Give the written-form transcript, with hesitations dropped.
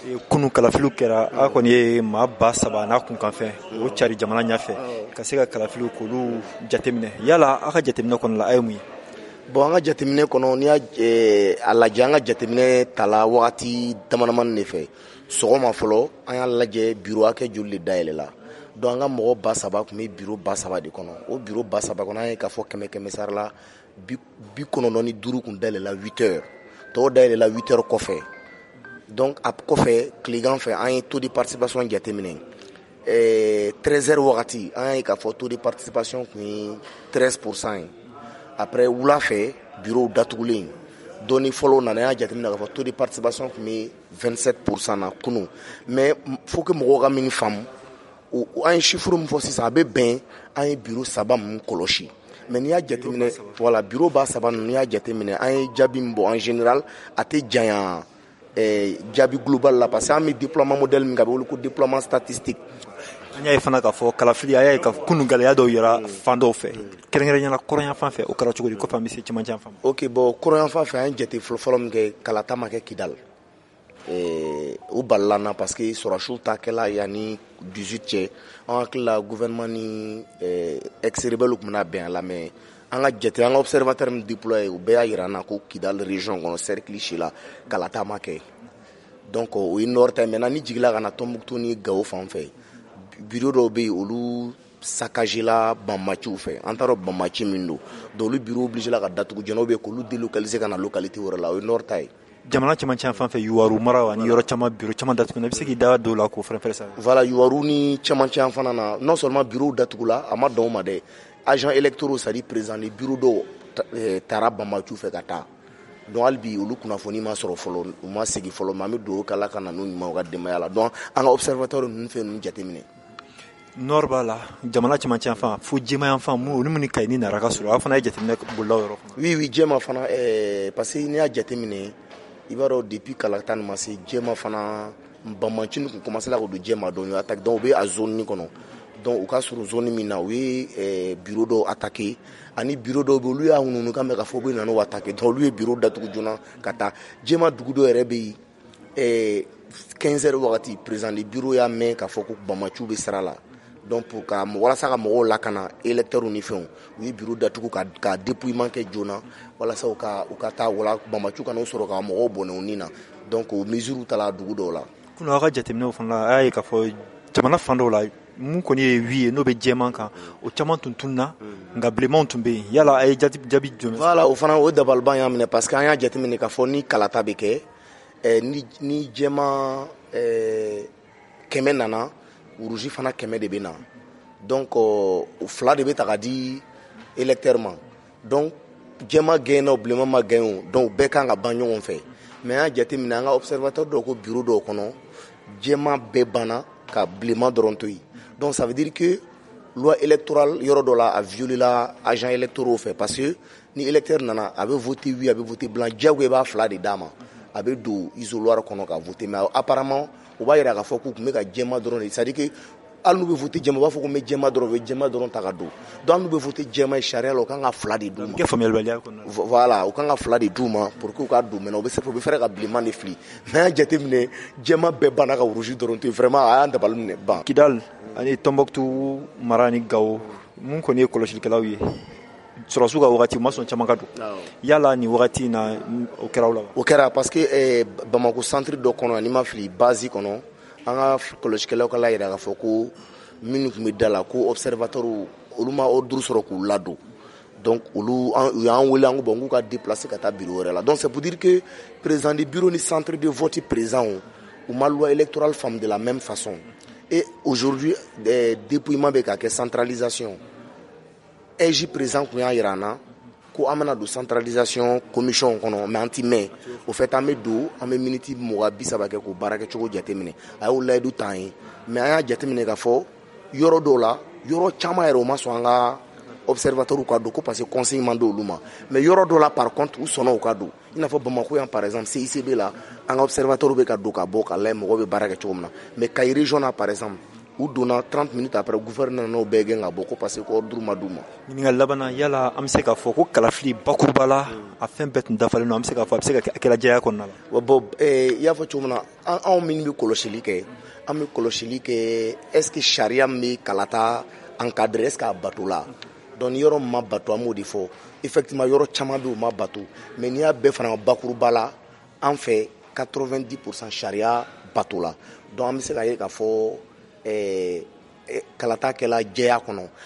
kunu kalafiliw kɛra a kɔni ye maa ba saba n'a kun kanfɛn o cari jamana ɲɛfɛ ka se ka kalafiliw k'olu jateminɛ yala a ka jateminɛ kɔnɔ la a ye mun ye bon an ka jateminɛ kɔnɔ n'i y'a a lajɛ an ka jateminɛ tala wagati damadamani de fɛ sɔgɔma fɔlɔ an y'a lajɛ biro hakɛ joli de dayɛlɛla donc an ka mɔgɔ ba saba tun bɛ biro ba saba de kɔnɔ o biro ba saba kɔnɔ an ye k'a fɔ kɛmɛ sara la 95 kun dayɛlɛla 8 heures tɔw dayɛlɛla 8 heures kɔfɛ donc a kɔfɛ tilegan fɛ an ye taux de participation jateminɛ 13 heures wagati an ye k'a fɔ taux de participation kun ye 13% ye après wula fɛ bureau datugulen dɔnni fɔlɔ nana an y'a jateminɛ k'a fɔ taux de participation kun bɛ 27% na kunun mais faut que mɔgɔw ka min faamu an ye chiffre min fɔ sisan a bɛ bɛn an ye bureau saba min kɔlɔsi mais n'i y'a jateminɛ voilà bureau ba saba ninnu n'i y'a jateminɛ an ye jaabi min bɔ en général a tɛ janya jaabi global la parce que an bɛ déploiement modèle min kan a bɛ wele ko déploiement statistique an y'a ye fana k'a fɔ kalafili a y'a ye ka kunu gɛlɛya dɔw yira fan dɔw fɛ kɛrɛnkɛrɛnyala kɔrɔnyan fan fɛ o kɛra cogo di kɔfɛ an bɛ se cɛmancɛ yan fan ok bon kɔrɔnyan fan fɛ an ye jate fɔlɔ min kɛ kalata ma kɛ kidal o balila n na parce que sɔrɔsiw ta kɛla yanni 18 cɛ an hakili la gouvernement ni ex-rebelle tun bɛna bɛn a la mais an ka jate an ka observateur min déployé u bɛɛ y'a jira an na ko kidal région kɔnɔ cercle si la kalata ma kɛ donc o ye nord ta ye maintenant ni jigila ka na Tɔnbukutu ni Gawo fan fɛ bureau dɔw bɛ yen olu saccagé la Banmaciw fɛ an t'a dɔn Banmaci min don donc olu bureau obligé la ka datugu jɛnɛ bɛ k'olu délocaliser ka na localité wɛrɛ la o ye nord ta ye jamana cɛmancɛ yan fan fɛ Yuwaru mara ani yɔrɔ caman bureau caman datuguna i bɛ se k'i da don o la k'o fɛrɛfɛrɛ sa voilà Yuwaru ni cɛmancɛ yan fana na non seulement bureau datugula a ma dan o ma dɛ agents électoraux c'est à dire président ni bureau dɔw taara Banmaciw fɛ ka taa donc hali bi olu kunnafoni ma sɔrɔ fɔlɔ u ma segin fɔlɔ mais an bɛ dugawu k'Ala ka na n'u ɲuman u ka denbaya la donc an ka observateur ninnu fɛn ninnu jateminɛ nord b'a la jamana cɛmancɛ yan fan fo jɛma yan fan olu minnu kayi ni nara ka sɔrɔ a fana ye jateminɛ bolila o yɔrɔ fana oui jɛma fana parce que n'i y'a jateminɛ i b'a dɔn depuis kalata nin ma se jɛma fana Banmaci kun commencé la ka don jɛma dɔɔni attaque donc u bɛ a zone nin kɔnɔ donc u ka surun zone min na u ye bureau dɔw attaqué ani bureau dɔw bɛ olu y'a ŋununu kan mɛn k'a fɔ u bɛ na n'o attaqué donc olu ye bureau datugu joona ka taa jɛma dugu dɔ yɛrɛ bɛ yen 15 heures wagati président de bureau y'a mɛn k'a fɔ ko Banmaciw bɛ sira la donc pour ka walasa ka mɔgɔw lakana électeurs ni fɛnw u ye bureau datugu ka dépouillement kɛ joona walasa u ka taa wala Banmaciw ka n'o sɔrɔ ka mɔgɔw bɔnɛ u ni na donc o mesure ta la dugu dɔw la. kunun aw ka jateminɛw fana la a y'a ye k'a fɔ jamana fan dɔw la mun kɔni ye wi ye n'o bɛ jɛman kan o caman tun tununna nka bilenmanw tun bɛ yen yala a ye jaabi jumɛn voilà o fana o dabaliban y'a minɛ parce que an y'a jateminɛ k'a fɔ ni kalata bɛ kɛ ni jɛman 100 nana rouge fana 100 de bɛ na donc o fila de bɛ ta ka di électeur ma donc jɛman gagné o bilenman ma gagné o donc bɛɛ kan ka ban ɲɔgɔn fɛ mais an y'a jateminɛ an ka observateur dɔw ko bureau dɔw kɔnɔ jɛman bɛɛ banna ka bilenman dɔrɔn to yen donc ça veut dire que loi électorale yɔrɔ dɔ la a violé la agents électoraux fɛ parce que ni électeur nana a bɛ voter oui a bɛ voter blanc diyagoya i b'a fila de d'a ma a bɛ don isoloir kɔnɔ ka voter mais apparemment o b'a jira k'a fɔ k'u tun bɛ ka jɛman dɔrɔn de c'est à dire que hali n'u bɛ voter jɛman u b'a fɔ ko n bɛ jɛman dɔrɔn u bɛ jɛman dɔrɔn ta ka don donc hali n'u bɛ voter jɛman ye sariya la u kan ka fila de d'u ma voilà u kan ka fila de d'u ma pour que u ka don maintenant u bɛ fɛrɛ ka bilenman de fili mais an y'a jateminɛ jɛman bɛɛ banna ka rouge dɔrɔn to yen vraiment a y'an dabali minɛ ban. Kidal ani Tɔnbukutu mara ni Gawo mun kɔni ye kɔlɔsilikɛlaw ye sɔrɔsiw ka wagati u ma sɔn caman ka don yala nin wagati in na o kɛra o la wa. o kɛra parce que Bamako centre dɔ kɔnɔ ani ma fili base kɔnɔ an ka kɔlɔsikɛlaw ka la jira k'a fɔ ko minnu tun bɛ da la ko observateur olu ma ordre sɔrɔ k'u ladon donc olu u y'an wele an ko bon k'u ka déplacer ka taa bureau wɛrɛ la donc c'est pour dire que président du bureau ni centre de vote présent u ma loi électorale faamu de la même façon et aujourd'hui dépouillement bɛ ka kɛ centralisation EJ président kun y'a jira an na ko an bɛna don centralisation commission kɔnɔ mais an ti mɛn au fait an bɛ don an bɛ miniti 30 kɛ k'o baara kɛ cogo jateminɛ a y'o layidu t'an ye mais an y'a jateminɛ k'a fɔ yɔrɔ dɔw la yɔrɔ caman yɛrɛ o ma sɔn an ka observateur ka don ko parce que conseil man di olu ma mais yɔrɔ dɔw la par contre u sɔnna u ka don i n'a fɔ Bamako yan par exemple CICB la an ka observateur bɛ ka don ka bɔ ka lajɛ mɔgɔw bɛ baara kɛ cogo min na mais Kayi région na par exemple u donna 30 minutes après gouverneur n'o bɛɛ gɛn ka bɔ ko parce que ko ordre ma d'u ma. ɲininkali labanna yala an bɛ se k'a fɔ ko kalafili bakuruba la a fɛn bɛɛ tun dafalen don an bɛ se k'a fɔ a bɛ se ka kɛla jɛya kɔnɔna la. Bon i y'a fɔ cogo min na anw minnu bɛ kɔlɔsili kɛ an bɛ kɔlɔsili kɛ est ce que sariya min bɛ kalata encadrer est ce que a bato la donc yɔrɔ min ma bato an b'o de fɔ effectivement yɔrɔ caman bɛ yen o ma bato mais n'i y'a bɛɛ fara bakuruba la an fɛ 90% sariya bato la donc an bɛ se k'a ye k'a fɔ kalata kɛla jɛya kɔnɔ.